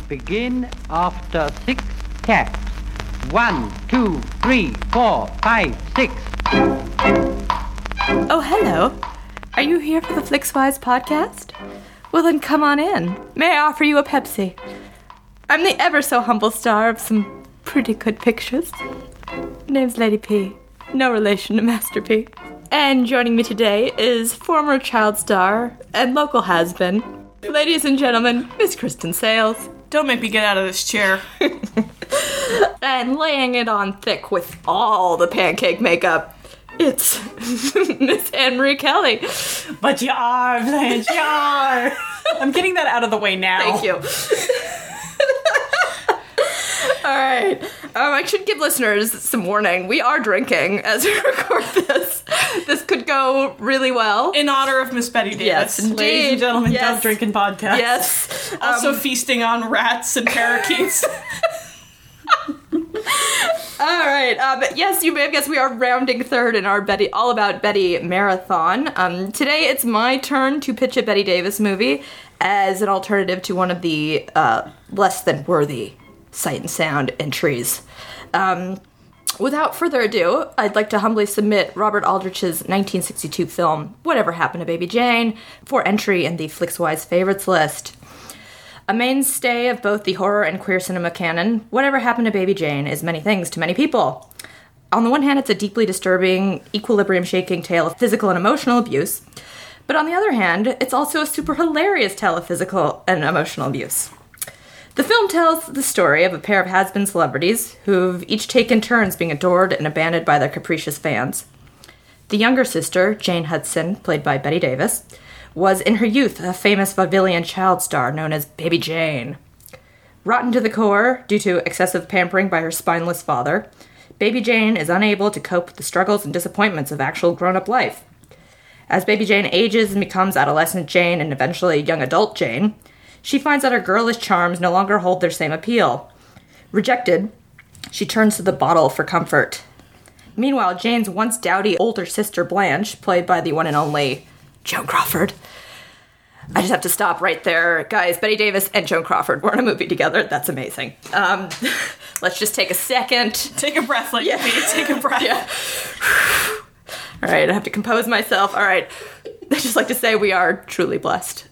begin after 6 taps. 1, 2, 3, 4, 5, 6. Oh, hello. Are you here for the Flixwise podcast? Well, then come on in. May I offer you a Pepsi? I'm the ever-so-humble star of some pretty good pictures. Name's Lady P. No relation to Master P. And joining me today is former child star and local has-been, ladies and gentlemen, Miss Kristen Sales. Don't make me get out of this chair. And laying it on thick with all the pancake makeup, it's Miss Anne-Marie Kelly. But you are, Blanche, you are. I'm getting that out of the way now. Thank you. All right. I should give listeners some warning. We are drinking as we record this. This could go really well. In honor of Miss Betty Davis. Yes, indeed. Ladies and gentlemen, Yes. Don't Drinking Podcast. Yes. Also feasting on rats and parakeets. All right. Yes, you may have guessed we are rounding third in our All About Betty marathon. Today it's my turn to pitch a Betty Davis movie as an alternative to one of the less than worthy Sight and Sound entries. Without further ado, I'd like to humbly submit Robert Aldrich's 1962 film, Whatever Happened to Baby Jane, for entry in the Flixwise Favorites list. A mainstay of both the horror and queer cinema canon, Whatever Happened to Baby Jane is many things to many people. On the one hand, it's a deeply disturbing, equilibrium-shaking tale of physical and emotional abuse, but on the other hand, it's also a super hilarious tale of physical and emotional abuse. The film tells the story of a pair of has-been celebrities who've each taken turns being adored and abandoned by their capricious fans. The younger sister, Jane Hudson, played by Betty Davis, was in her youth a famous vaudevillian child star known as Baby Jane. Rotten to the core due to excessive pampering by her spineless father, Baby Jane is unable to cope with the struggles and disappointments of actual grown-up life. As Baby Jane ages and becomes adolescent Jane and eventually young adult Jane, she finds that her girlish charms no longer hold their same appeal. Rejected, she turns to the bottle for comfort. Meanwhile, Jane's once dowdy older sister Blanche, played by the one and only Joan Crawford. I just have to stop right there. Guys, Betty Davis and Joan Crawford were in a movie together. That's amazing. Let's just take a second. Take a breath, like me. Take a breath. Yeah. All right, I have to compose myself. All right. I just like to say we are truly blessed.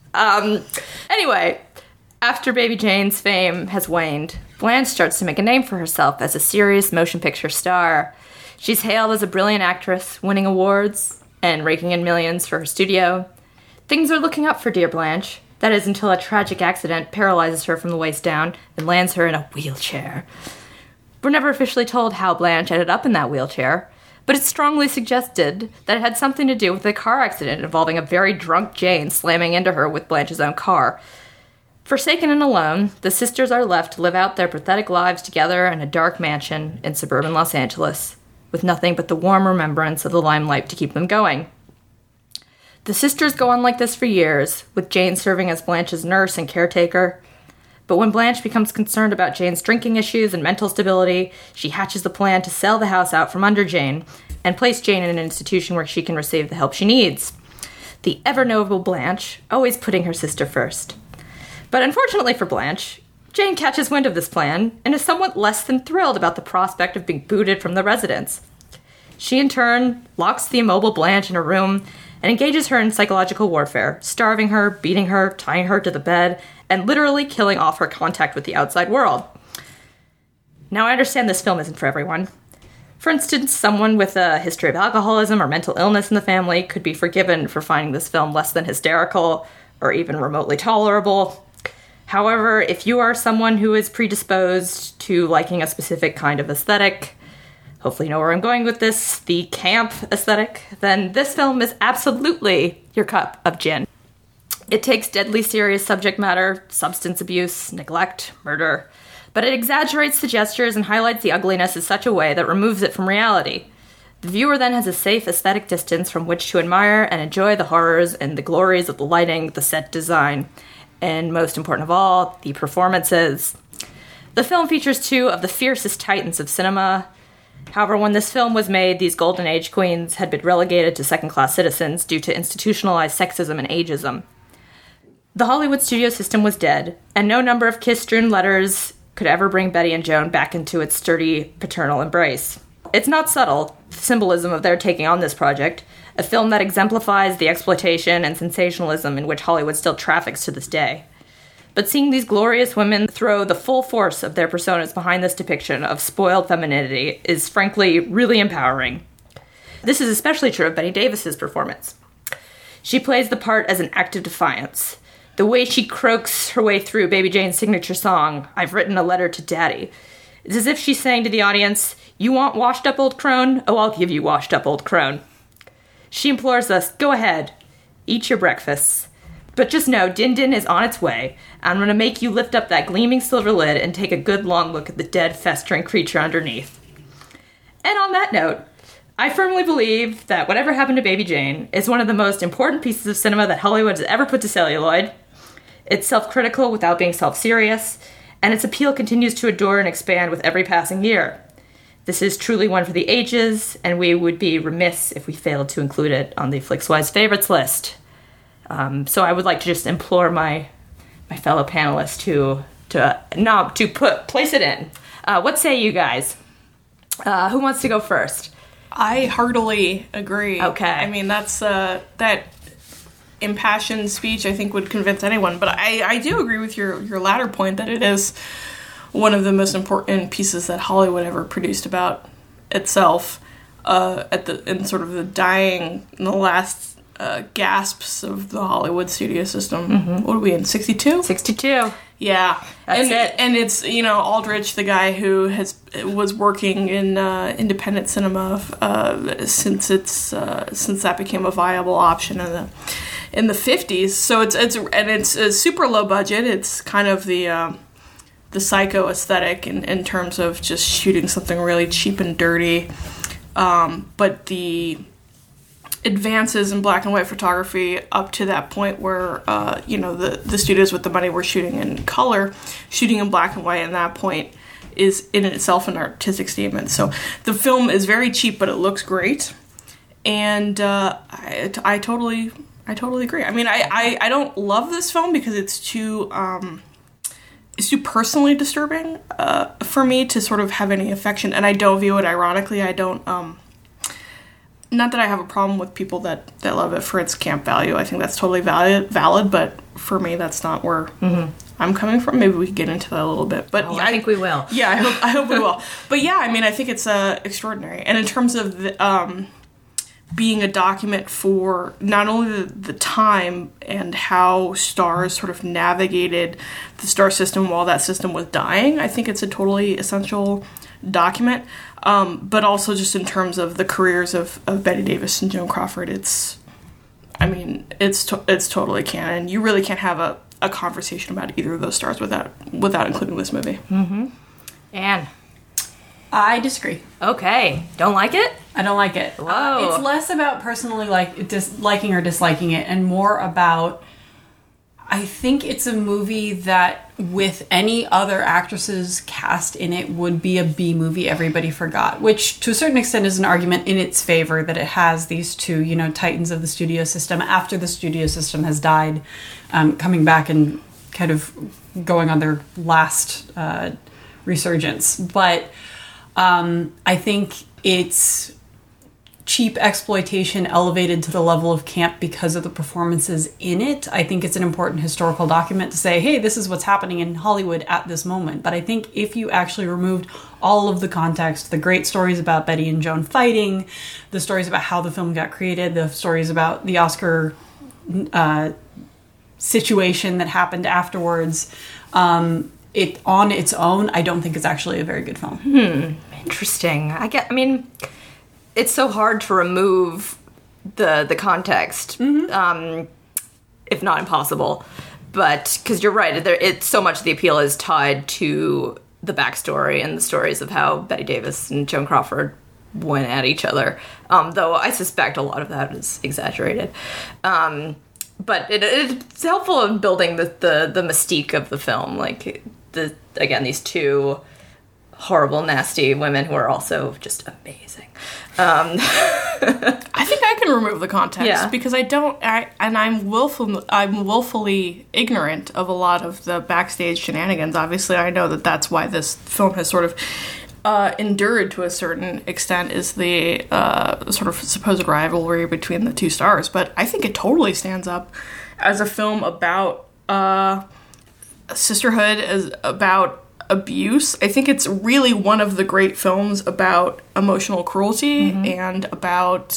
Anyway, after Baby Jane's fame has waned, Blanche starts to make a name for herself as a serious motion picture star. She's hailed as a brilliant actress, winning awards and raking in millions for her studio. Things are looking up for dear Blanche. That is until a tragic accident paralyzes her from the waist down and lands her in a wheelchair. We're never officially told how Blanche ended up in that wheelchair, but it's strongly suggested that it had something to do with a car accident involving a very drunk Jane slamming into her with Blanche's own car. Forsaken and alone, the sisters are left to live out their pathetic lives together in a dark mansion in suburban Los Angeles, with nothing but the warm remembrance of the limelight to keep them going. The sisters go on like this for years, with Jane serving as Blanche's nurse and caretaker. But when Blanche becomes concerned about Jane's drinking issues and mental stability, she hatches the plan to sell the house out from under Jane and place Jane in an institution where she can receive the help she needs. The ever-knowable Blanche, always putting her sister first. But unfortunately for Blanche, Jane catches wind of this plan and is somewhat less than thrilled about the prospect of being booted from the residence. She, in turn, locks the immobile Blanche in a room and engages her in psychological warfare, starving her, beating her, tying her to the bed, and literally killing off her contact with the outside world. Now, I understand this film isn't for everyone. For instance, someone with a history of alcoholism or mental illness in the family could be forgiven for finding this film less than hysterical or even remotely tolerable. However, if you are someone who is predisposed to liking a specific kind of aesthetic, hopefully you know where I'm going with this, the camp aesthetic, then this film is absolutely your cup of gin. It takes deadly serious subject matter, substance abuse, neglect, murder, but it exaggerates the gestures and highlights the ugliness in such a way that removes it from reality. The viewer then has a safe aesthetic distance from which to admire and enjoy the horrors and the glories of the lighting, the set design, and most important of all, the performances. The film features two of the fiercest titans of cinema. However, when this film was made, these Golden Age queens had been relegated to second-class citizens due to institutionalized sexism and ageism. The Hollywood studio system was dead, and no number of kiss-strewn letters could ever bring Betty and Joan back into its sturdy paternal embrace. It's not subtle, the symbolism of their taking on this project, a film that exemplifies the exploitation and sensationalism in which Hollywood still traffics to this day. But seeing these glorious women throw the full force of their personas behind this depiction of spoiled femininity is frankly really empowering. This is especially true of Betty Davis's performance. She plays the part as an act of defiance. The way she croaks her way through Baby Jane's signature song, "I've Written a Letter to Daddy," it's as if she's saying to the audience, "You want washed up old crone? Oh, I'll give you washed up old crone." She implores us, go ahead, eat your breakfasts. But just know, Din Din is on its way. I'm going to make you lift up that gleaming silver lid and take a good long look at the dead, festering creature underneath. And on that note, I firmly believe that Whatever Happened to Baby Jane is one of the most important pieces of cinema that Hollywood has ever put to celluloid. It's self-critical without being self-serious, and its appeal continues to adore and expand with every passing year. This is truly one for the ages, and we would be remiss if we failed to include it on the Flixwise favorites list. So I would like to just implore my fellow panelists to place it in. What say you guys? Who wants to go first? I heartily agree. Okay. I mean, that's that impassioned speech I think would convince anyone. But I do agree with your latter point that it is one of the most important pieces that Hollywood ever produced about itself. In sort of the last gasps of the Hollywood studio system. Mm-hmm. What are we in, 62? 62. Yeah. That's it. And it's, Aldrich, the guy who was working in independent cinema since that became a viable option in the 50s. So it's a super low budget. It's kind of the psycho aesthetic in terms of just shooting something really cheap and dirty. But the advances in black and white photography up to that point where, the studios with the money were shooting in color, shooting in black and white at that point is in itself an artistic statement. So the film is very cheap, but it looks great. And I totally agree. I mean, I don't love this film because it's too personally disturbing for me to sort of have any affection, and I don't view it ironically. I don't, not that I have a problem with people that love it for its camp value. I think that's totally valid, but for me, that's not where I'm coming from. Maybe we could get into that a little bit. But I think we will. Yeah, I hope we will. But yeah, I mean, I think it's extraordinary. And in terms of being a document for not only the time and how stars sort of navigated the star system while that system was dying, I think it's a totally essential document. But also just in terms of the careers of Betty Davis and Joan Crawford, it's totally canon. You really can't have a conversation about either of those stars without including this movie. Mm-hmm. Anne? I disagree. Okay. Don't like it? I don't like it. Whoa. It's less about personally liking or disliking it and more about, I think it's a movie that with any other actresses cast in it would be a B movie everybody forgot, which to a certain extent is an argument in its favor that it has these two, titans of the studio system after the studio system has died, coming back and kind of going on their last resurgence. But I think it's cheap exploitation elevated to the level of camp because of the performances in it. I think it's an important historical document to say, hey, this is what's happening in Hollywood at this moment. But I think if you actually removed all of the context, the great stories about Betty and Joan fighting, the stories about how the film got created, the stories about the Oscar situation that happened afterwards, it on its own, I don't think it's actually a very good film. Interesting. It's so hard to remove the context, if not impossible. But, because you're right, it's so much of the appeal is tied to the backstory and the stories of how Betty Davis and Joan Crawford went at each other. Though I suspect a lot of that is exaggerated. But it's helpful in building the mystique of the film. Like, these two horrible, nasty women who are also just amazing. I think I can remove the context Yeah. because I'm willfully ignorant of a lot of the backstage shenanigans. Obviously, I know that that's why this film has sort of endured to a certain extent, is the sort of supposed rivalry between the two stars. But I think it totally stands up as a film about sisterhood, as about abuse. I think it's really one of the great films about emotional cruelty and about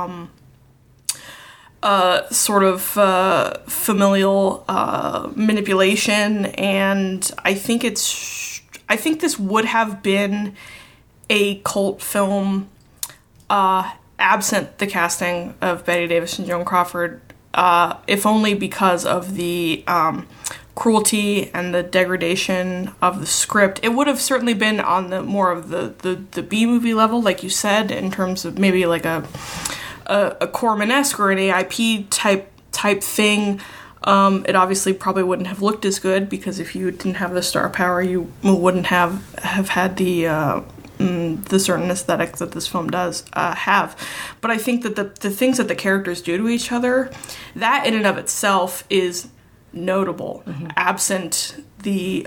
sort of familial manipulation, and I think this would have been a cult film absent the casting of Bette Davis and Joan Crawford, if only because of the cruelty and the degradation of the script. It would have certainly been on the more of the B-movie level, like you said, in terms of maybe like a Corman-esque or an AIP type thing. It obviously probably wouldn't have looked as good, because if you didn't have the star power, you wouldn't have had the certain aesthetic that this film does have. But I think that the things that the characters do to each other, that in and of itself is notable, absent the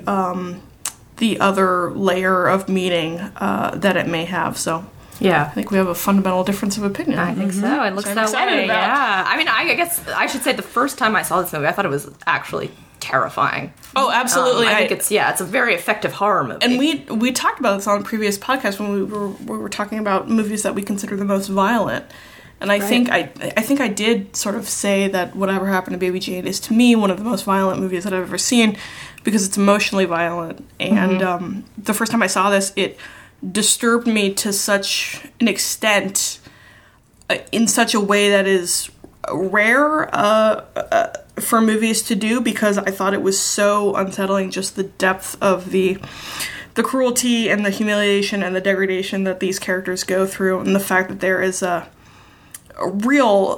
other layer of meaning that it may have. So Yeah. I think we have a fundamental difference of opinion. I think so. It looks I'm that excited way. about. Yeah. I mean, I guess I should say the first time I saw this movie, I thought it was actually terrifying. Oh, absolutely. I think it's a very effective horror movie. And we talked about this on a previous podcast when we were talking about movies that we consider the most violent. And I think I did sort of say that Whatever Happened to Baby Jane is, to me, one of the most violent movies that I've ever seen, because it's emotionally violent. And the first time I saw this, it disturbed me to such an extent, in such a way that is rare for movies to do, because I thought it was so unsettling, just the depth of the cruelty and the humiliation and the degradation that these characters go through, and the fact that there is a real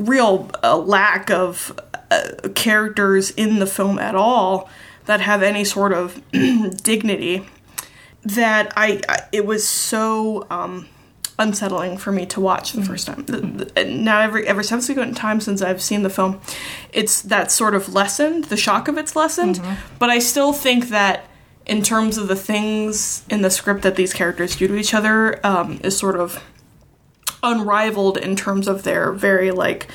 lack of characters in the film at all that have any sort of dignity, that it was so unsettling for me to watch the first time. Now, every subsequent time since I've seen the film, it's that sort of lessened, the shock of it's lessened, but I still think that in terms of the things in the script that these characters do to each other, is sort of unrivaled in terms of their very,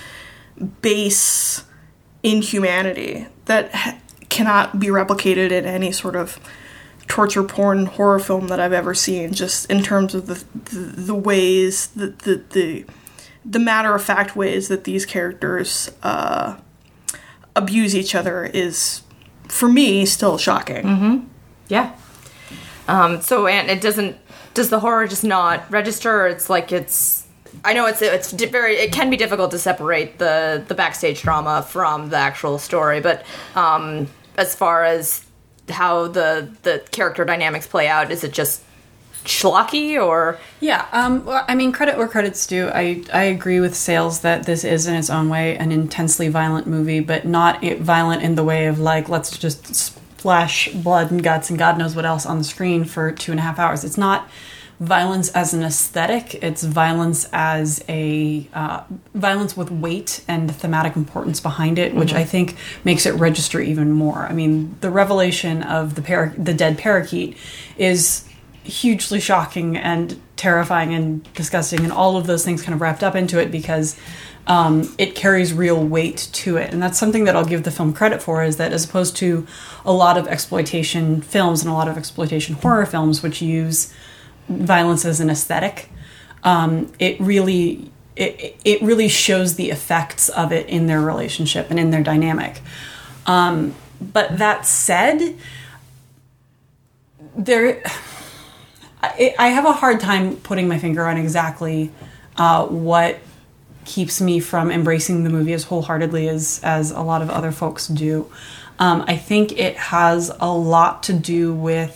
base inhumanity that cannot be replicated in any sort of torture porn horror film that I've ever seen, just in terms of the ways, the matter-of-fact ways that these characters abuse each other is, for me, still shocking. Yeah. Does the horror just not register? I know it can be difficult to separate the backstage drama from the actual story, but as far as how the character dynamics play out, is it just schlocky or? Yeah, well, I mean, credit where credit's due. I agree with Sales that this is in its own way an intensely violent movie, but not violent in the way of let's just splash blood and guts and God knows what else on the screen for 2.5 hours. It's not violence as an aesthetic. It's violence as a violence with weight and thematic importance behind it, which I think makes it register even more. I mean, the revelation of the dead parakeet is hugely shocking and terrifying and disgusting, and all of those things kind of wrapped up into it, because it carries real weight to it. And that's something that I'll give the film credit for, is that as opposed to a lot of exploitation films and a lot of exploitation horror films which use violence as an aesthetic, it really shows the effects of it in their relationship and in their dynamic. But that said, I have a hard time putting my finger on exactly what keeps me from embracing the movie as wholeheartedly as a lot of other folks do. I think it has a lot to do with,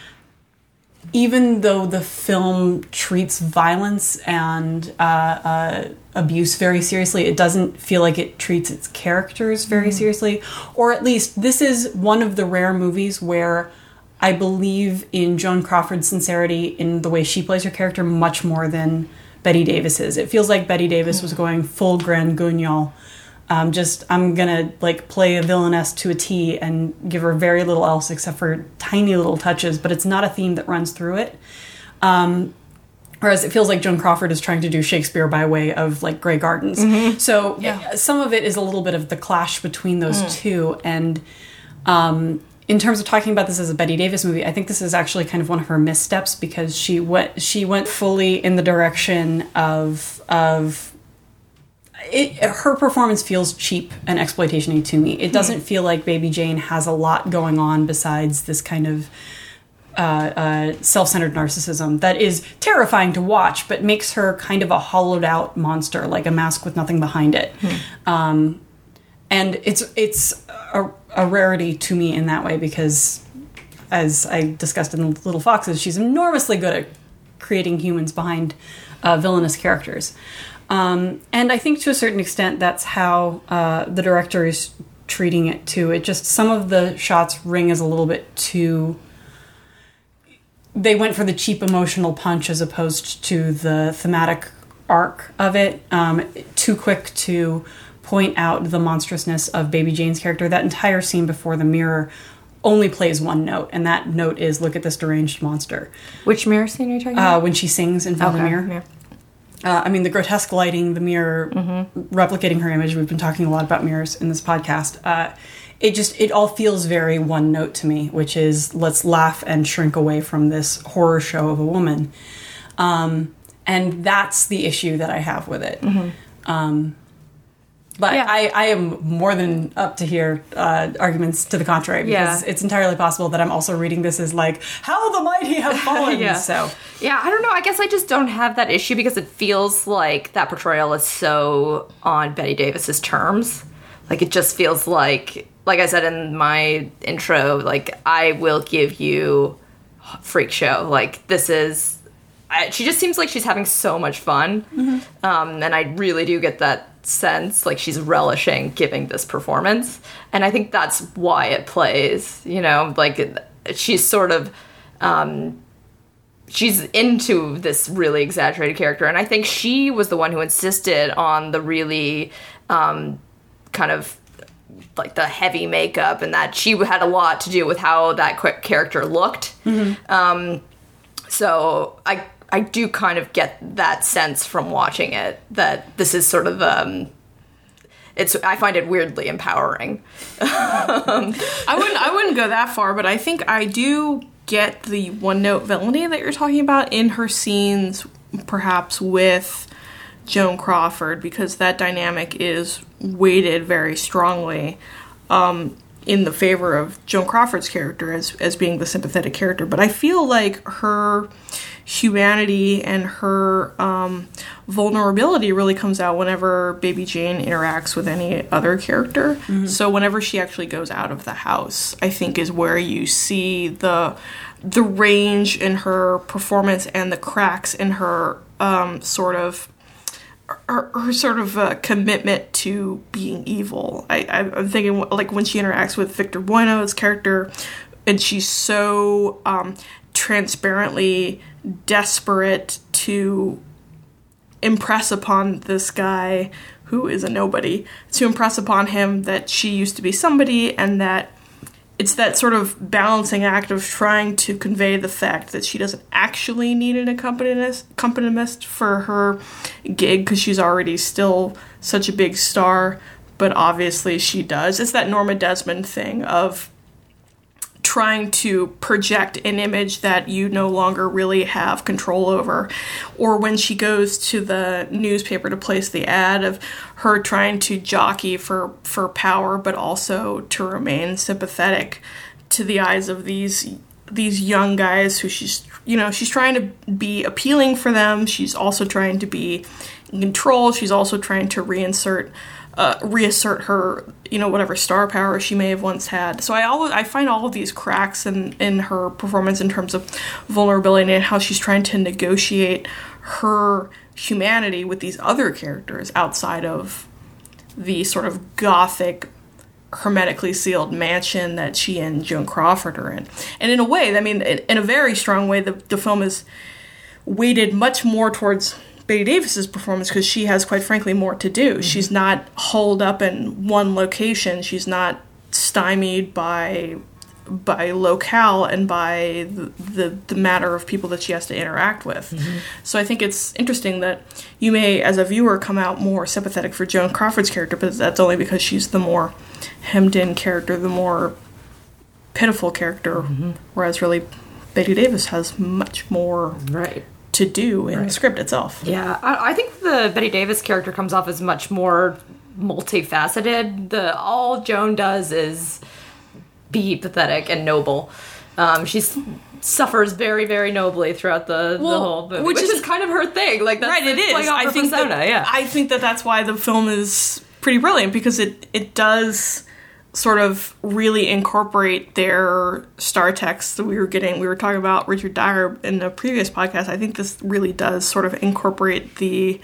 even though the film treats violence and abuse very seriously, it doesn't feel like it treats its characters very seriously. Or at least this is one of the rare movies where I believe in Joan Crawford's sincerity in the way she plays her character much more than Bette Davis's. It feels like Bette Davis was going full Grand Guignol. I'm gonna like play a villainess to a T and give her very little else except for tiny little touches, but it's not a theme that runs through it. Whereas it feels like Joan Crawford is trying to do Shakespeare by way of like Grey Gardens. So some of it is a little bit of the clash between those two. And in terms of talking about this as a Bette Davis movie, I think this is actually kind of one of her missteps because she went fully in the direction of it. Her performance feels cheap and exploitation-y to me. It doesn't feel like Baby Jane has a lot going on besides this kind of self-centered narcissism that is terrifying to watch, but makes her kind of a hollowed-out monster, like a mask with nothing behind it. And it's a rarity to me in that way because, as I discussed in Little Foxes, she's enormously good at creating humans behind villainous characters. And I think to a certain extent that's how the director is treating it too. It just, some of the shots ring as a little bit too... They went for the cheap emotional punch as opposed to the thematic arc of it. Too quick to point out the monstrousness of Baby Jane's character. That entire scene before the mirror only plays one note, and that note is, look at this deranged monster. Which mirror scene are you talking about? When she sings in front of the mirror. Yeah. The grotesque lighting, the mirror replicating her image. We've been talking a lot about mirrors in this podcast. It all feels very one note to me, which is let's laugh and shrink away from this horror show of a woman. And that's the issue that I have with it. But yeah. I am more than up to hear arguments to the contrary, because it's entirely possible that I'm also reading this as like, how the mighty have fallen. So yeah, I don't know. I guess I just don't have that issue because it feels like that portrayal is so on Bette Davis's terms. Like, it just feels like I said in my intro, like, I will give you freak show. Like, this is... she just seems like she's having so much fun. And I really do get that sense, like, she's relishing giving this performance. And I think that's why it plays, you know? Like, she's sort of... she's into this really exaggerated character. And I think she was the one who insisted on the really... kind of like the heavy makeup, and that she had a lot to do with how that character looked. So I do kind of get that sense from watching it, that this is sort of I find it weirdly empowering. I wouldn't go that far, but I think I do get the one note villainy that you're talking about in her scenes, perhaps with Joan Crawford, because that dynamic is weighted very strongly in the favor of Joan Crawford's character as being the sympathetic character. But I feel like her humanity and her vulnerability really comes out whenever Baby Jane interacts with any other character. So whenever she actually goes out of the house, I think is where you see the range in her performance and the cracks in her sort of commitment to being evil. I'm thinking like when she interacts with Victor Buono's character, and she's so transparently desperate to impress upon this guy who is a nobody, to impress upon him that she used to be somebody, and that it's that sort of balancing act of trying to convey the fact that she doesn't actually need an accompanist for her gig because she's already still such a big star, but obviously she does. It's that Norma Desmond thing of trying to project an image that you no longer really have control over. Or when she goes to the newspaper to place the ad of her trying to jockey for power, but also to remain sympathetic to the eyes of these young guys who she's trying to be appealing for them. She's also trying to be in control. She's also trying to reassert her, whatever star power she may have once had. So I find all of these cracks in her performance in terms of vulnerability and how she's trying to negotiate her humanity with these other characters outside of the sort of gothic hermetically sealed mansion that she and Joan Crawford are in. And in a way, I mean, in a very strong way, the film is weighted much more towards Bette Davis's performance because she has, quite frankly, more to do. Mm-hmm. She's not holed up in one location. She's not stymied by locale and by the matter of people that she has to interact with. Mm-hmm. So I think it's interesting that you may, as a viewer, come out more sympathetic for Joan Crawford's character, but that's only because she's the more hemmed-in character, the more pitiful character, whereas really Bette Davis has much more to do in the script itself. Yeah, I think the Bette Davis character comes off as much more multifaceted. All Joan does is be pathetic and noble. She suffers very, very nobly throughout the whole movie, which is kind of her thing. Like that's it is. I think I think that's why the film is pretty brilliant, because it does sort of really incorporate their star text that we were talking about Richard Dyer in the previous podcast. I think this really does sort of incorporate the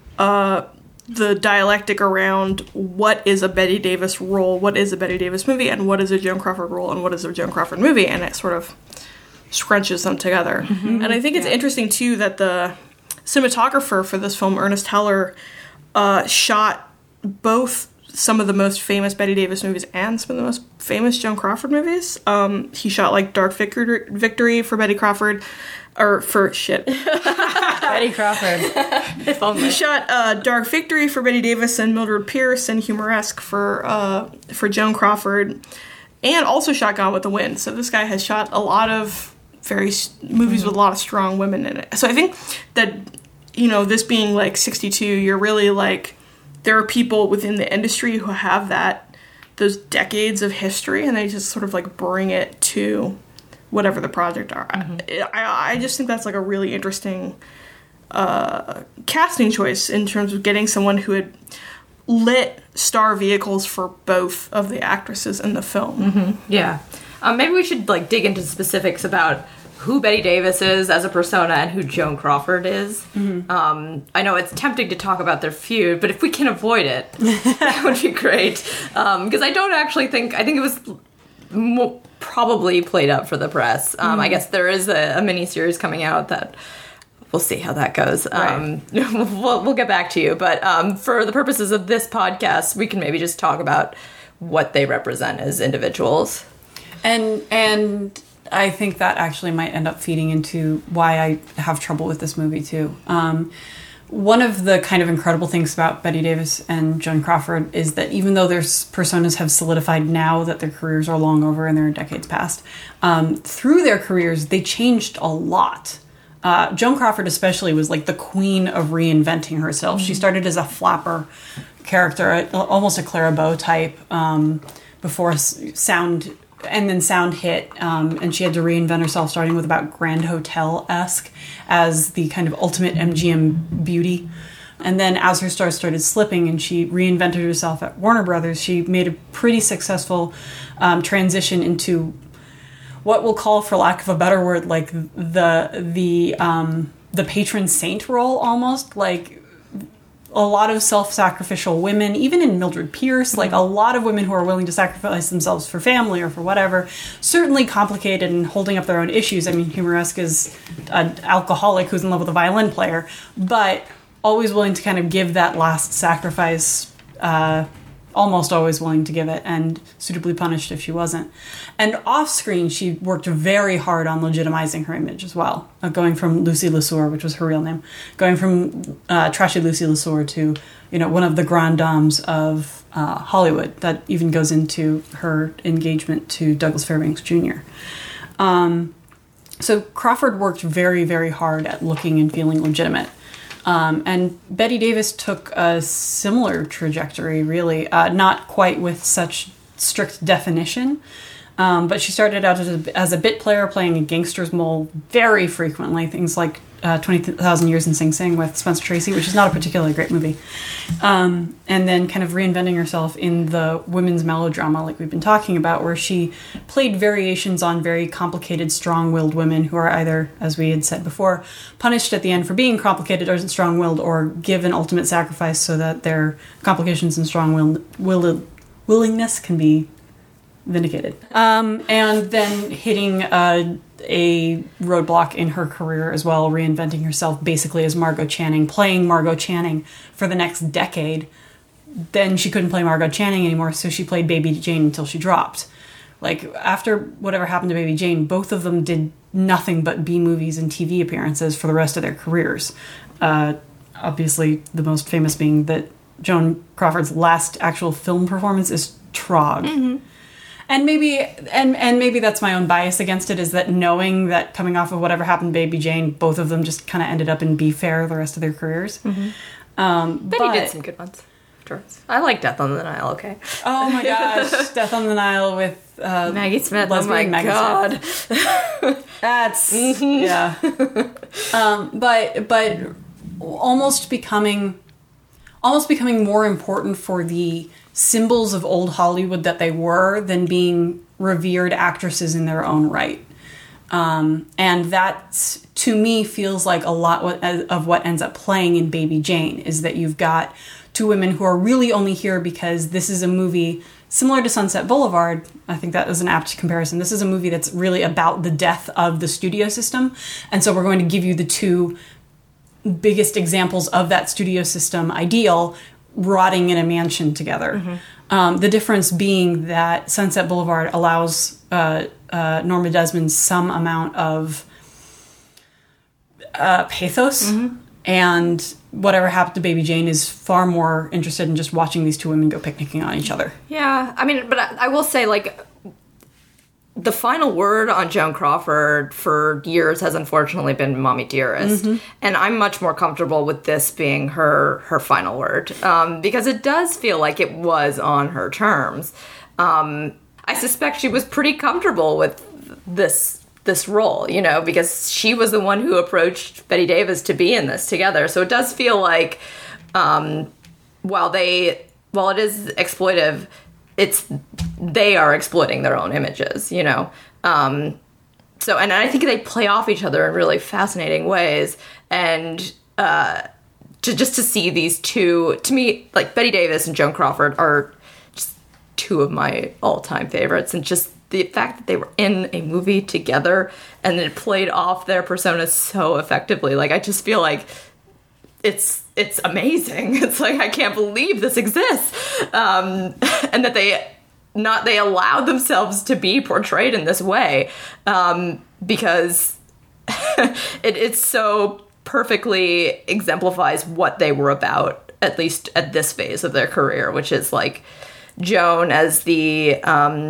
dialectic around what is a Bette Davis role, what is a Bette Davis movie, and what is a Joan Crawford role, and what is a Joan Crawford movie, and it sort of scrunches them together. Mm-hmm. And I think it's interesting, too, that the cinematographer for this film, Ernest Heller, shot both some of the most famous Bette Davis movies and some of the most famous Joan Crawford movies. He shot, like, Dark Victory for Betty Crawford, or for Betty Crawford. If only. He shot Dark Victory for Bette Davis and Mildred Pierce, and Humoresque for Joan Crawford, and also shot Gone with the Wind. So this guy has shot a lot of movies with a lot of strong women in it. So I think that, this being like 62, you're really like, there are people within the industry who have those decades of history, and they just sort of like bring it to whatever the project are. Mm-hmm. I just think that's like a really interesting casting choice in terms of getting someone who had lit star vehicles for both of the actresses in the film. Mm-hmm. Yeah. Maybe we should like dig into specifics about who Bette Davis is as a persona and who Joan Crawford is. Mm-hmm. I know it's tempting to talk about their feud, but if we can avoid it, that would be great. Because I think it was probably played up for the press. I guess there is a mini-series coming out that we'll see how that goes. Right. We'll get back to you. But for the purposes of this podcast, we can maybe just talk about what they represent as individuals. And I think that actually might end up feeding into why I have trouble with this movie, too. One of the kind of incredible things about Bette Davis and Joan Crawford is that even though their personas have solidified now that their careers are long over and they're decades past, through their careers, they changed a lot. Joan Crawford especially was like the queen of reinventing herself. Mm-hmm. She started as a flapper character, almost a Clara Bow type, before sound hit, and she had to reinvent herself, starting with about Grand Hotel-esque as the kind of ultimate MGM beauty. And then as her stars started slipping and she reinvented herself at Warner Brothers, she made a pretty successful transition into what we'll call, for lack of a better word, like the patron saint role, almost. Like a lot of self-sacrificial women, even in Mildred Pierce, like a lot of women who are willing to sacrifice themselves for family or for whatever, certainly complicated and holding up their own issues. I mean, Humoresque is an alcoholic who's in love with a violin player, but always willing to kind of give that last sacrifice, almost always willing to give it, and suitably punished if she wasn't. And off-screen, she worked very hard on legitimizing her image as well, going from Lucy Lesueur, which was her real name, going from trashy Lucy Lesueur to, one of the grand dames of Hollywood. That even goes into her engagement to Douglas Fairbanks Jr. So Crawford worked very, very hard at looking and feeling legitimate. And Bette Davis took a similar trajectory, really, not quite with such strict definition, but she started out as a bit player playing a gangster's mole very frequently, things like 20,000 Years in Sing Sing with Spencer Tracy, which is not a particularly great movie, and then kind of reinventing herself in the women's melodrama like we've been talking about, where she played variations on very complicated, strong-willed women who are either, as we had said before, punished at the end for being complicated or strong-willed, or give an ultimate sacrifice so that their complications and strong-willed willingness can be vindicated. And then hitting a roadblock in her career as well, reinventing herself basically as Margot Channing, playing Margot Channing for the next decade. Then she couldn't play Margot Channing anymore, so she played Baby Jane until she dropped. Like, after whatever happened to Baby Jane, both of them did nothing but B-movies and TV appearances for the rest of their careers. Obviously, the most famous being that Joan Crawford's last actual film performance is Trog. Mm-hmm. And maybe that's my own bias against it, is that knowing that coming off of whatever happened to Baby Jane, both of them just kind of ended up in B-Fair the rest of their careers. Mm-hmm. Betty did some good ones. I like Death on the Nile, okay? Oh my gosh, Death on the Nile with Maggie Smith. Oh my Maggie god. Smith. That's, yeah. But almost becoming more important for the symbols of old Hollywood that they were than being revered actresses in their own right. And that, to me, feels like a lot of what ends up playing in Baby Jane, is that you've got two women who are really only here because this is a movie similar to Sunset Boulevard. I think that is an apt comparison. This is a movie that's really about the death of the studio system. And so we're going to give you the two biggest examples of that studio system ideal rotting in a mansion together. Mm-hmm. The difference being that Sunset Boulevard allows Norma Desmond some amount of pathos, mm-hmm. and whatever happened to Baby Jane is far more interested in just watching these two women go picnicking on each other. Yeah, I mean, but I will say, like, the final word on Joan Crawford for years has unfortunately been Mommy Dearest. Mm-hmm. And I'm much more comfortable with this being her final word. Because it does feel like it was on her terms. I suspect she was pretty comfortable with this role, you know, because she was the one who approached Bette Davis to be in this together. So it does feel like, while it is exploitive, they are exploiting their own images, you know. And I think they play off each other in really fascinating ways. And to see these two, to me, like, Bette Davis and Joan Crawford are just two of my all-time favorites. And just the fact that they were in a movie together and it played off their personas so effectively, like, I just feel like it's amazing. It's like, I can't believe this exists. And that they allowed themselves to be portrayed in this way, because it so perfectly exemplifies what they were about, at least at this phase of their career, which is, like, Joan as the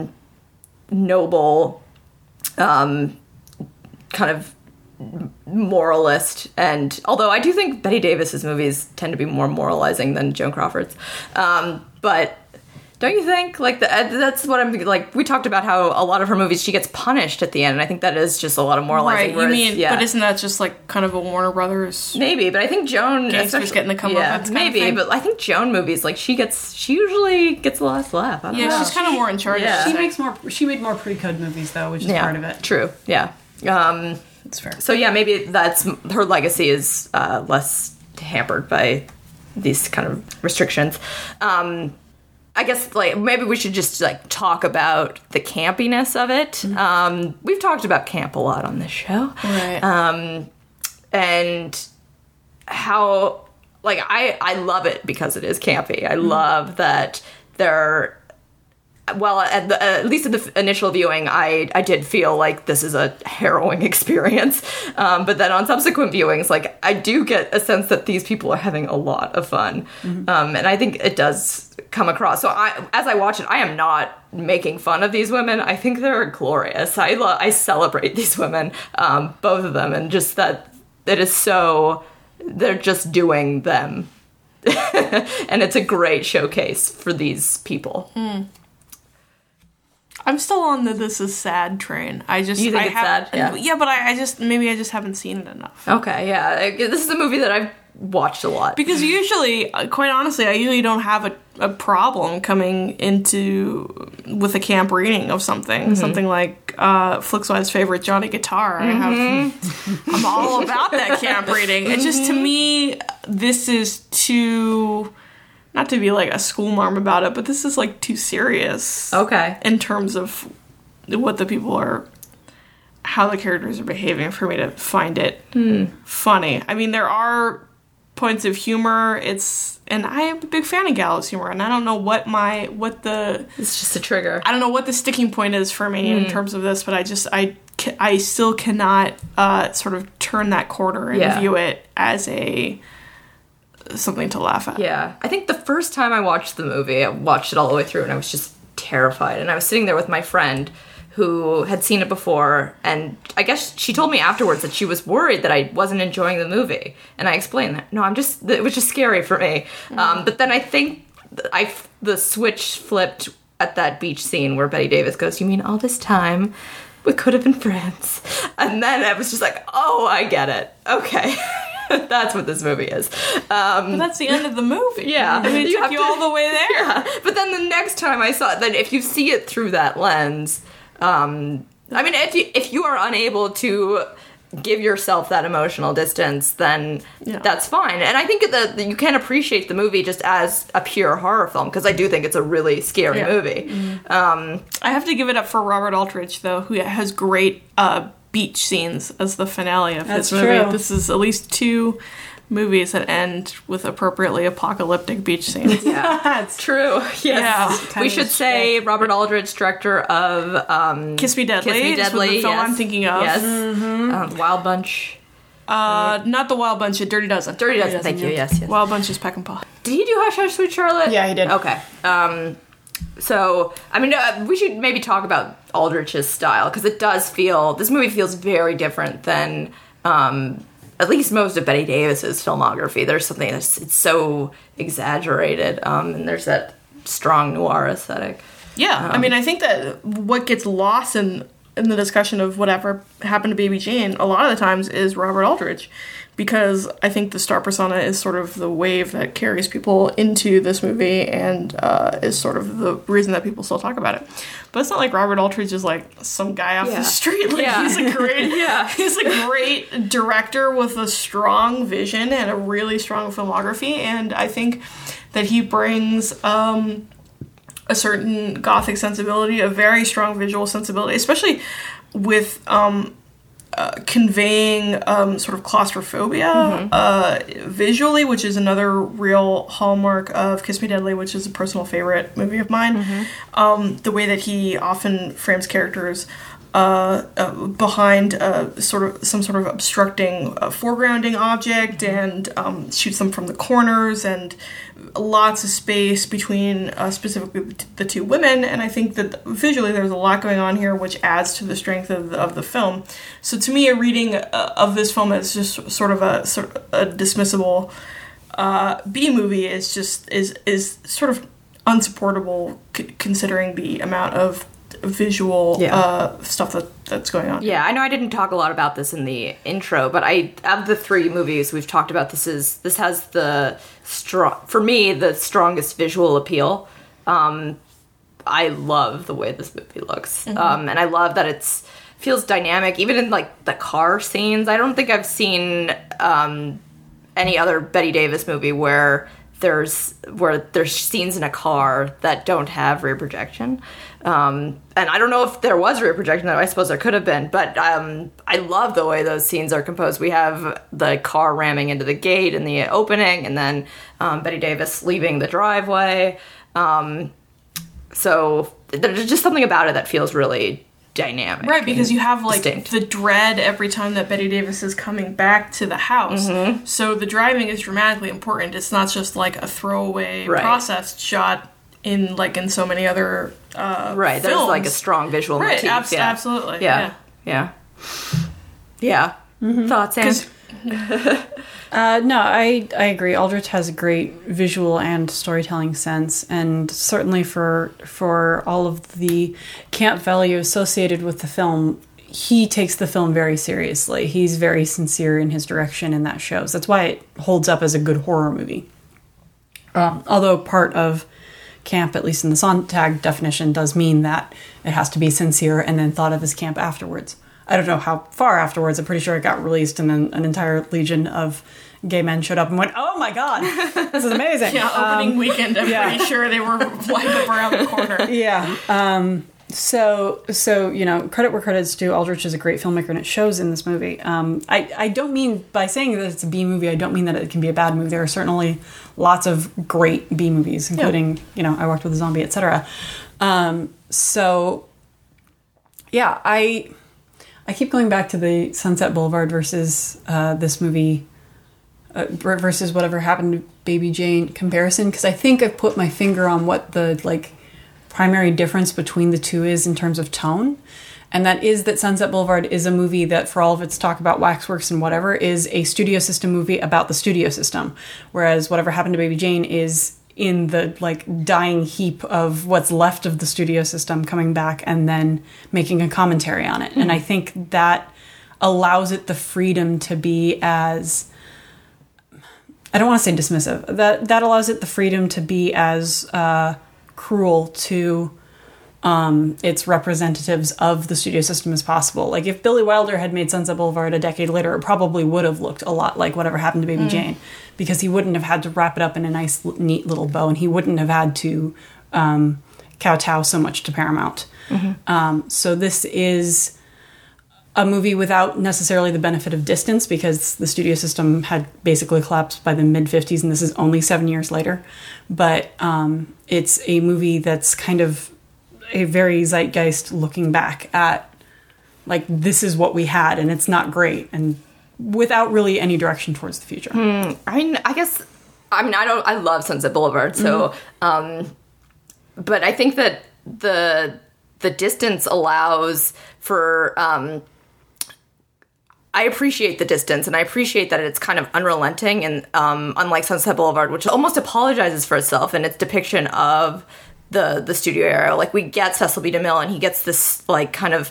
noble, kind of moralist, and although I do think Bette Davis's movies tend to be more moralizing than Joan Crawford's, but don't you think, like, that's what I'm like, we talked about how a lot of her movies she gets punished at the end, and I think that is just a lot of moralizing. Right, you mean, yeah. But isn't that just like kind of a Warner Brothers? Maybe, but I think Joan, gangsters getting the comeuppance, maybe, but I think Joan movies, like, she usually gets the last laugh. I don't know. She's kind of more in charge. Yeah. She made more pre-code movies though, which is part of it. True. Yeah. That's fair. So yeah, maybe that's her legacy is less hampered by these kind of restrictions. I guess, like, maybe we should just, like, talk about the campiness of it. Mm-hmm. We've talked about camp a lot on this show. Right. And how, like, I love it because it is campy. I love that there, well, at least at the initial viewing, I did feel like this is a harrowing experience. But then on subsequent viewings, like, I do get a sense that these people are having a lot of fun. Mm-hmm. And I think it does come across. So as I watch it, I am not making fun of these women. I think they're glorious. I celebrate these women, both of them, and just that it is so, they're just doing them. And it's a great showcase for these people. Mm. I'm still on the "this is sad" train. You think it's sad? Yeah, but I just haven't seen it enough. Okay, yeah. This is a movie that I've watched a lot. Because usually, quite honestly, I usually don't have a problem coming into with a camp reading of something. Mm-hmm. Something like Flixwise's favorite Johnny Guitar. Mm-hmm. I'm all about that camp reading. It's just, to me, this is too... not to be like a schoolmarm about it, but this is like too serious. Okay. In terms of what the people are, how the characters are behaving, for me to find it funny. I mean, there are points of humor. And I am a big fan of Gallows humor, and I don't know what It's just a trigger. I don't know what the sticking point is for me in terms of this, but I still cannot sort of turn that corner and view it as something to laugh at. Yeah. I think the first time I watched the movie, I watched it all the way through, and I was just terrified. And I was sitting there with my friend who had seen it before, and I guess she told me afterwards that she was worried that I wasn't enjoying the movie. And I explained that, no, it was just scary for me. But then I think the switch flipped at that beach scene where Bette Davis goes, "You mean all this time we could have been friends?" And then I was just like, oh, I get it. Okay. That's what this movie is. But that's the end of the movie. Yeah. I mean, it took you all the way there. Yeah. But then the next time I saw it, then if you see it through that lens, I mean, if you are unable to give yourself that emotional distance, then that's fine. And I think that you can appreciate the movie just as a pure horror film, because I do think it's a really scary movie. I have to give it up for Robert Aldrich, though, who has great beach scenes as the finale of his movie. True. This is at least 2 movies that end with appropriately apocalyptic beach scenes. Yeah, it's true. Yes. Yeah. We should say Robert Aldrich, director of Kiss Me Deadly. Kiss Me Deadly, is the film yes. I'm thinking of. Yes. Wild Bunch. Not the Wild Bunch, Dirty Dozen. Dirty Dozen, thank you, yes. Wild Bunch is Peck and Paw. Did he do Hush Hush Sweet Charlotte? Yeah, he did. Okay. So, I mean, we should maybe talk about Aldrich's style, because this movie feels very different than, at least most of Bette Davis's filmography. There's something it's so exaggerated, and there's that strong noir aesthetic. Yeah, I mean, I think that what gets lost in the discussion of whatever happened to Baby Jane a lot of the times is Robert Aldrich, because I think the star persona is sort of the wave that carries people into this movie and is sort of the reason that people still talk about it. But it's not like Robert Aldrich is like some guy off the street. Like he's a great, he's a great director with a strong vision and a really strong filmography, and I think that he brings a certain gothic sensibility, a very strong visual sensibility, especially with conveying sort of claustrophobia visually, which is another real hallmark of Kiss Me Deadly, which is a personal favorite movie of mine. The way that he often frames characters behind some sort of obstructing foregrounding object and shoots them from the corners, and lots of space between specifically the 2 women. And I think that visually there's a lot going on here, which adds to the strength of the film. So to me, a reading of this film as just sort of a dismissible B movie is sort of unsupportable considering the amount of visual stuff that's going on. Yeah, I know I didn't talk a lot about this in the intro, but of the 3 movies we've talked about, this has for me, the strongest visual appeal. I love the way this movie looks. And I love that it feels dynamic, even in like the car scenes. I don't think I've seen any other Bette Davis movie where there's scenes in a car that don't have rear projection. And I don't know if there was rear projection, I suppose there could have been, but I love the way those scenes are composed. We have the car ramming into the gate in the opening, and then Bette Davis leaving the driveway. So there's just something about it that feels really dynamic. Right, because you have like distinct. the dread every time that Bette Davis is coming back to the house. So the driving is dramatically important. It's not just like a throwaway processed shot in so many other right, films. there's like a strong visual right, motif. Absolutely. Yeah. Thoughts, Anne? No, I agree. Aldrich has a great visual and storytelling sense, and certainly for all of the camp value associated with the film, he takes the film very seriously. He's very sincere in his direction, and that shows. That's why it holds up as a good horror movie. Although part of camp, at least in the Sontag definition, does mean that it has to be sincere and then thought of as camp afterwards. I don't know how far afterwards. I'm pretty sure it got released and then an entire legion of gay men showed up and went, "Oh my god, this is amazing." Yeah, opening weekend, I'm pretty sure they were lined up around the corner. Yeah. So credit where credit's due. Aldrich is a great filmmaker, and it shows in this movie. I don't mean, by saying that it's a B movie, I don't mean that it can be a bad movie. There are certainly lots of great B movies, including, I Walked with a Zombie, etc. I keep going back to the Sunset Boulevard versus this movie versus Whatever Happened to Baby Jane comparison, because I think I've put my finger on what the primary difference between the two is in terms of tone, and that is that Sunset Boulevard is a movie that, for all of its talk about waxworks and whatever, is a studio system movie about the studio system, whereas Whatever Happened to Baby Jane is in the dying heap of what's left of the studio system coming back and then making a commentary on it. And I think that allows it the freedom to be as, I don't want to say dismissive, that allows it the freedom to be as cruel to its representatives of the studio system as possible. Like, if Billy Wilder had made Sunset Boulevard a decade later, it probably would have looked a lot like Whatever Happened to Baby Jane, because he wouldn't have had to wrap it up in a nice, neat little bow, and he wouldn't have had to kowtow so much to Paramount. So this is a movie without necessarily the benefit of distance, because the studio system had basically collapsed by the mid-50s, and this is only 7 years later. But it's a movie that's kind of a very zeitgeist looking back at, this is what we had, and it's not great, and without really any direction towards the future. I love Sunset Boulevard, so, but I think that the distance allows for, I appreciate the distance, and I appreciate that it's kind of unrelenting, and unlike Sunset Boulevard, which almost apologizes for itself in its depiction of the studio era. We get Cecil B. DeMille, and he gets this kind of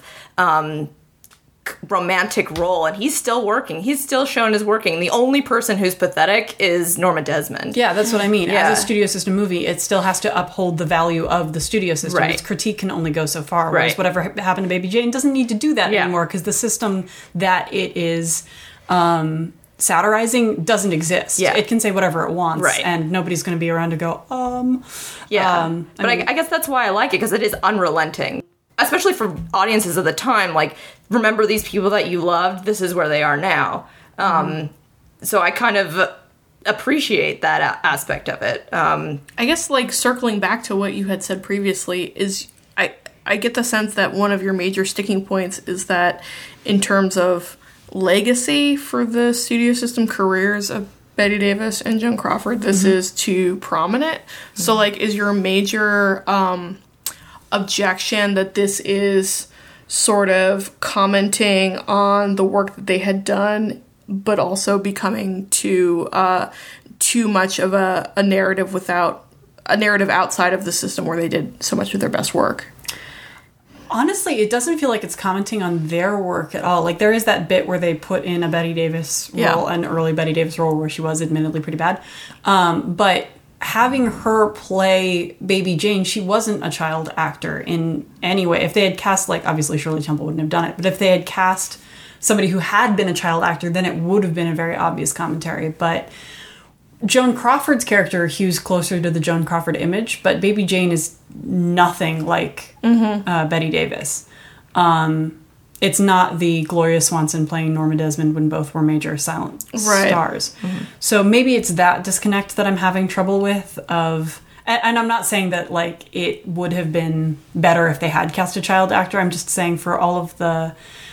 romantic role, and he's still working. He's still shown as working. The only person who's pathetic is Norma Desmond. Yeah, that's what I mean. Yeah. As a studio system movie, it still has to uphold the value of the studio system. Right. Its critique can only go so far. Whereas Whatever Happened to Baby Jane doesn't need to do that anymore, because the system that it is satirizing doesn't exist. Yeah. It can say whatever it wants, right, and nobody's going to be around to go, I guess that's why I like it, because it is unrelenting. Especially for audiences of the time, remember these people that you loved, this is where they are now. So I kind of appreciate that aspect of it. I guess, circling back to what you had said previously, is I get the sense that one of your major sticking points is that in terms of legacy for the studio system careers of Bette Davis and Joan Crawford, this is too prominent. So, is your major objection that this is sort of commenting on the work that they had done, but also becoming too much of a narrative outside of the system where they did so much of their best work? Honestly, it doesn't feel like it's commenting on their work at all. There is that bit where they put in a Bette Davis role, an early Bette Davis role, where she was admittedly pretty bad. But having her play Baby Jane, she wasn't a child actor in any way. If they had cast, obviously Shirley Temple wouldn't have done it, but if they had cast somebody who had been a child actor, then it would have been a very obvious commentary. But Joan Crawford's character hews closer to the Joan Crawford image, but Baby Jane is nothing like Bette Davis. It's not the Gloria Swanson playing Norma Desmond when both were major silent stars. So maybe it's that disconnect that I'm having trouble with. And I'm not saying that it would have been better if they had cast a child actor. I'm just saying, for all of the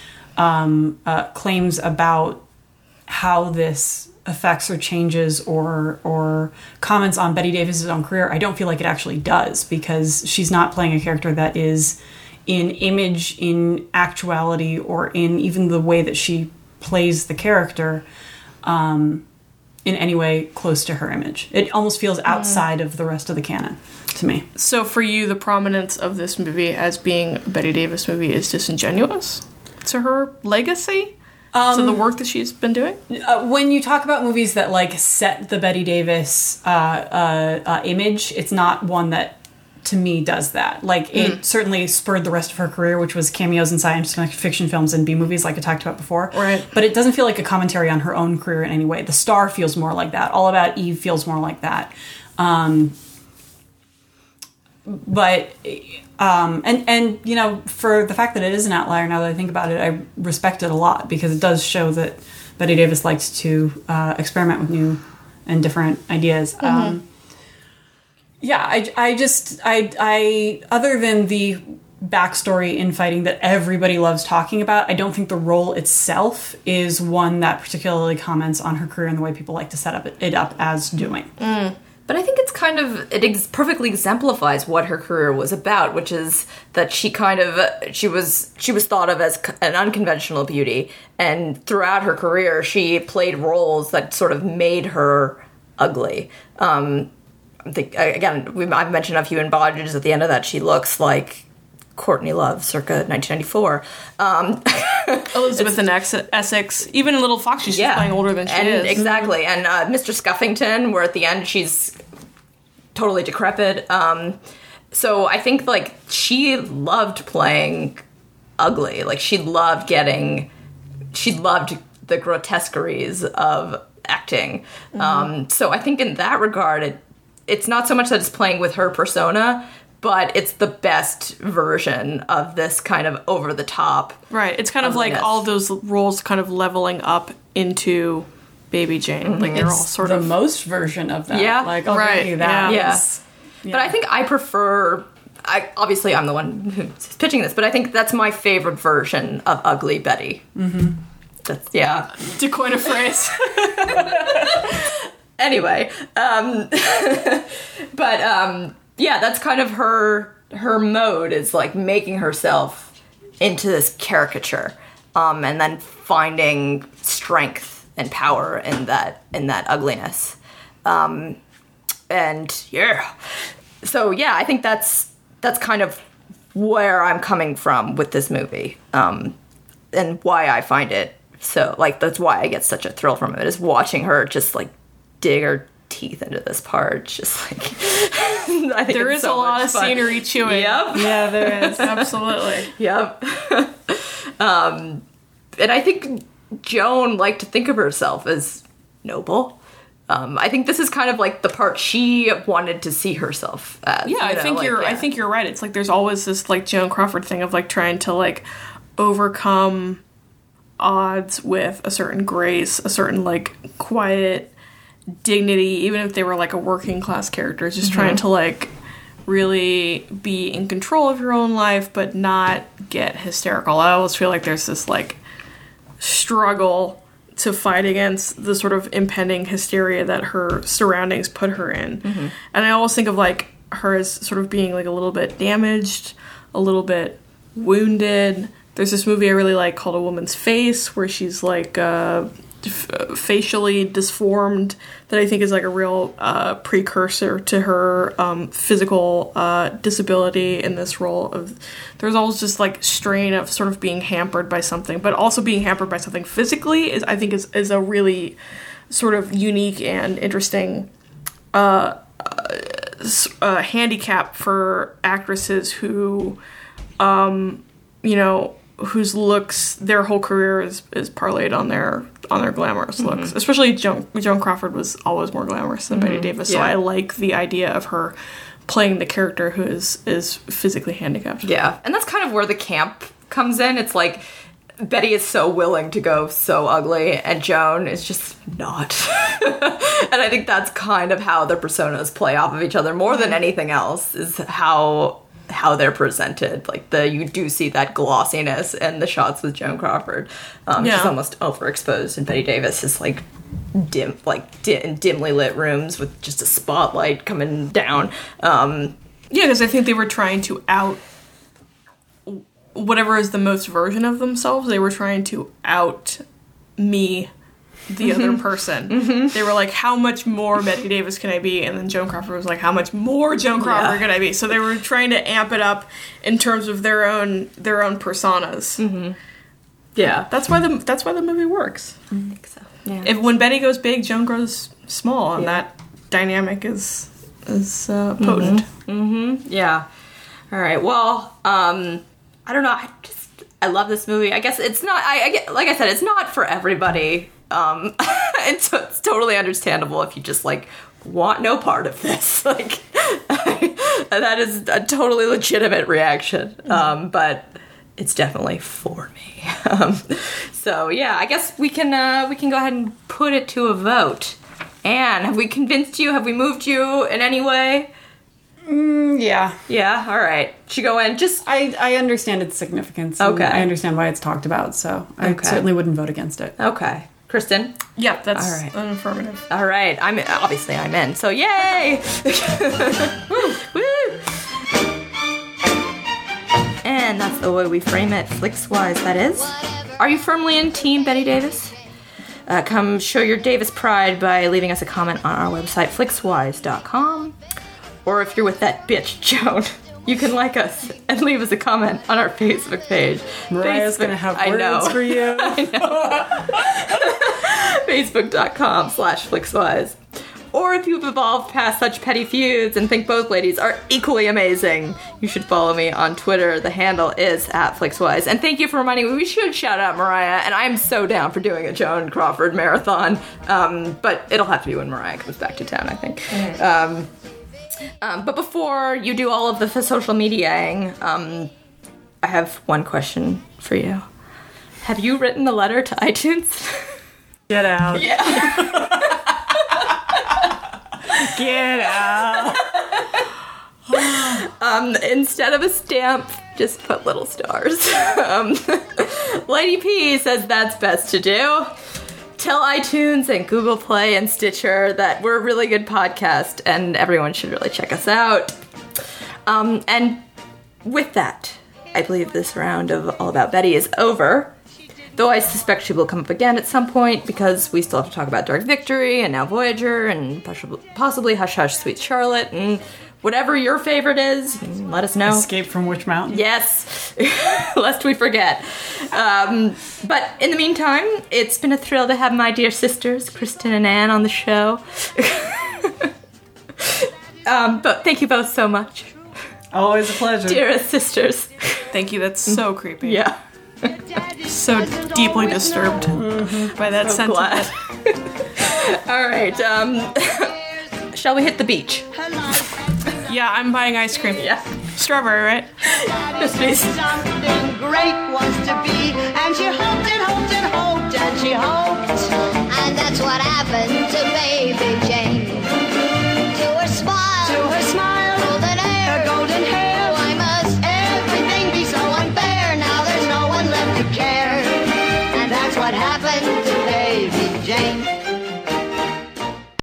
claims about how this affects or changes or comments on Bette Davis's own career, I don't feel like it actually does, because she's not playing a character that is in image, in actuality, or in even the way that she plays the character in any way close to her image. It almost feels outside of the rest of the canon to me. So for you, the prominence of this movie as being a Bette Davis movie is disingenuous to her legacy? So the work that she's been doing? When you talk about movies that set the Bette Davis image, it's not one that to me does that. Like it certainly spurred the rest of her career, which was cameos in science fiction films and B movies, like I talked about before. Right. But it doesn't feel like a commentary on her own career in any way. The Star feels more like that. All About Eve feels more like that. But you know, for the fact that it is an outlier, now that I think about it, I respect it a lot because it does show that Bette Davis likes to experiment with new and different ideas. Yeah, I other than the backstory infighting that everybody loves talking about, I don't think the role itself is one that particularly comments on her career and the way people like to set it up as doing. But I think it's kind of, perfectly exemplifies what her career was about, which is that she was thought of as an unconventional beauty, and throughout her career she played roles that sort of made her ugly. I've mentioned a few in Bodges. At the end of that, she looks like Courtney Love, circa 1994. Elizabeth in Essex. Even in Little Fox, she's playing older than she is. Exactly. And Mr. Scuffington, where at the end she's totally decrepit. So I think, like, she loved playing ugly. Like, she loved the grotesqueries of acting. So I think in that regard, it's not so much that it's playing with her persona, but it's the best version of this kind of over-the-top. Right. It's kind of like all those roles kind of leveling up into Baby Jane. Like, they're all sort the of... most version of that. Yeah. Like, already that is... Yeah. But I think I prefer... obviously, I'm the one who's pitching this, but I think that's my favorite version of Ugly Betty. That's, To coin a phrase. Anyway, that's kind of her mode, is like making herself into this caricature, and then finding strength and power in that ugliness, so I think that's kind of where I'm coming from with this movie, and why I find it so, like, that's why I get such a thrill from it, is watching her just like dig her teeth into this part. Just like I think there is so a lot of fun. Scenery chewing. Yep. Yeah, there is. Absolutely. Yep. And I think Joan liked to think of herself as noble. I think this is kind of like the part she wanted to see herself as. Yeah, I think you're right. It's like there's always this like Joan Crawford thing of like trying to like overcome odds with a certain grace, a certain like quiet dignity, even if they were like a working class character, just trying to like really be in control of your own life but not get hysterical. I always feel like there's this like struggle to fight against the sort of impending hysteria that her surroundings put her in. And I always think of like her as sort of being like a little bit damaged, a little bit wounded. There's this movie I really like called A Woman's Face, where she's like facially disformed, that I think is like a real precursor to her physical disability in this role. Of there's always just like strain of sort of being hampered by something, but also being hampered by something physically is a really sort of unique and interesting handicap for actresses who whose looks, their whole career is parlayed on their glamorous looks. Especially Joan Crawford was always more glamorous than Bette Davis, so I like the idea of her playing the character who is physically handicapped. Yeah, and that's kind of where the camp comes in. It's like Betty is so willing to go so ugly, and Joan is just not. And I think that's kind of how their personas play off of each other more than anything else, is how they're presented. Like you do see that glossiness in the shots with Joan Crawford. She's almost overexposed, and Bette Davis is like in dimly lit rooms with just a spotlight coming down. Because I think they were trying to out whatever is the most version of themselves. They were trying to out me, the other person. They were like, how much more Bette Davis can I be? And then Joan Crawford was like, how much more Joan Crawford can I be? So they were trying to amp it up in terms of their own personas. Yeah, that's why the movie works. I think so. Yeah. When Betty goes big, Joan grows small, and that dynamic is potent. Yeah. All right. Well, I don't know. I love this movie. I guess it's not. Like I said, it's not for everybody. It's totally understandable if you just like want no part of this. Like, that is a totally legitimate reaction. But it's definitely for me. So yeah, I guess we can go ahead and put it to a vote. Anne, have we convinced you? Have we moved you in any way? Yeah. Yeah, all right. Should go in. Just I understand its significance. And Okay. I understand why it's talked about, so I Okay. certainly wouldn't vote against it. okay. Kristen? Yeah, that's All right. an affirmative. All right. I'm in. So yay! Woo! Woo! And that's the way we frame it, Flixwise, that is. Are you firmly in Team Betty Davis? Come show your Davis pride by leaving us a comment on our website, flixwise.com. Or if you're with that bitch, Joan, you can like us and leave us a comment on our Facebook page. Mariah's going to have words for you. Facebook.com/Flixwise. Or if you've evolved past such petty feuds and think both ladies are equally amazing, you should follow me on Twitter. The handle is @Flixwise. And thank you for reminding me we should shout out Mariah, and I'm so down for doing a Joan Crawford marathon. But it'll have to be when Mariah comes back to town, I think. But before you do all of the social mediaing, I have one question for you. Have you written a letter to iTunes? Get out. Yeah. Get out. Instead of a stamp, just put little stars. Lady P says that's best to do. Tell iTunes and Google Play and Stitcher that we're a really good podcast and everyone should really check us out. And with that, I believe this round of All About Betty is over. Though I suspect she will come up again at some point because we still have to talk about Dark Victory and now Voyager and possibly Hush Hush Sweet Charlotte and whatever your favorite is, let us know. Escape from Witch Mountain? Yes, lest we forget. But in the meantime, it's been a thrill to have my dear sisters, Kristen and Anne, on the show. But thank you both so much. Always a pleasure. Dearest sisters. Thank you, that's so creepy. Yeah. So deeply disturbed by that sentiment. Glad. All right. Shall we hit the beach? Yeah, I'm buying ice cream. Yeah. Strawberry, right? Yes, please. Something great was to be, and she hoped and hoped and hoped, and she hoped.